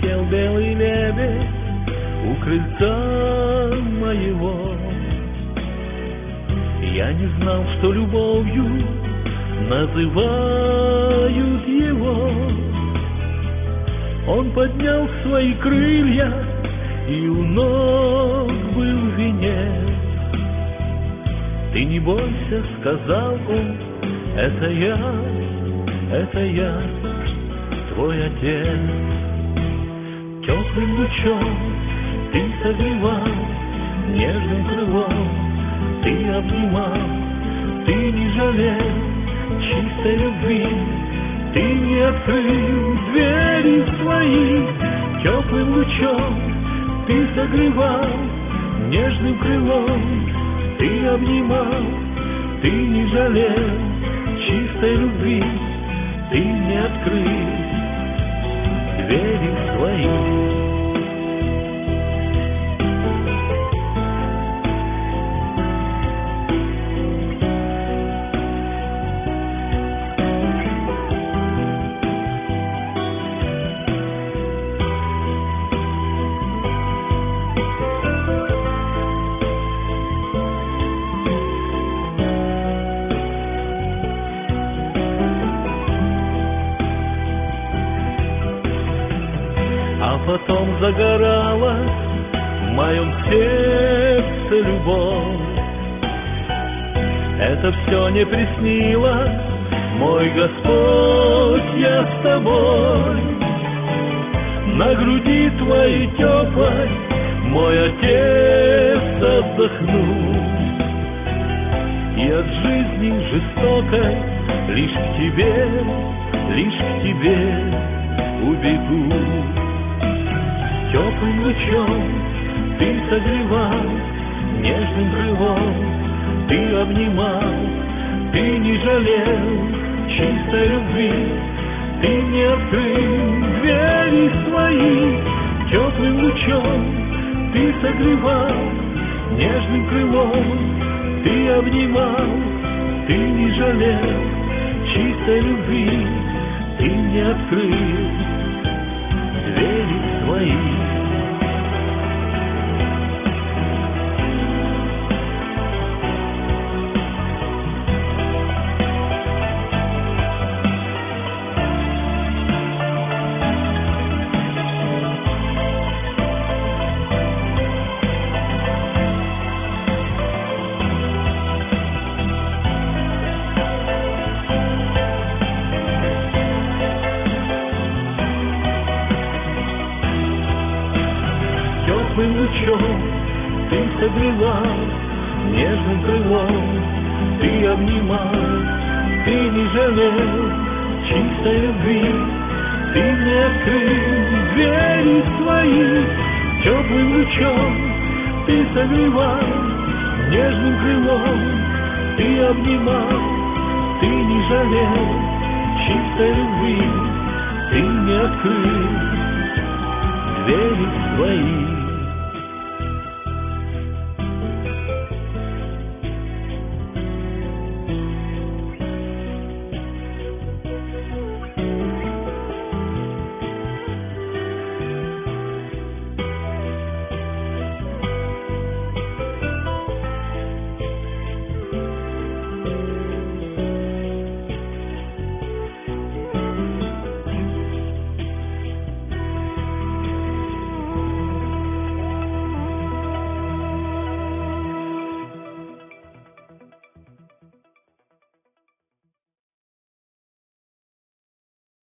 Летел белый лебедь у крыльца моего. Я не знал, что любовью называют его. Он поднял свои крылья, и у ног был венец. Ты не бойся, сказал он, это я, твой отец. Теплым лучом ты согревал, нежным крылом ты обнимал, ты не жалел чистой любви, ты не открыл двери свои. Теплым лучом ты согревал, нежным крылом ты обнимал, ты не жалел чистой любви, ты не открыл двери свои. А потом загоралась в моем сердце любовь. Это все не приснилось, мой Господь, я с тобой. На груди твоей теплой мой Отец отдохнул, и от жизни жестокой лишь к тебе убегу. Теплым лучом ты согревал, нежным крылом ты обнимал, ты не жалел чистой любви, ты не открыл двери свои. Теплым лучом ты согревал, нежным крылом ты обнимал, ты не жалел чистой любви, ты не открыл двери свои. Теплым лучом ты согревал, нежным крылом ты обнимал, ты не жалел чистой любви, ты не открыл двери свои. Теплым лучом ты согревал, нежным крылом ты обнимал, ты не жалел чистой любви, ты не открыл двери свои.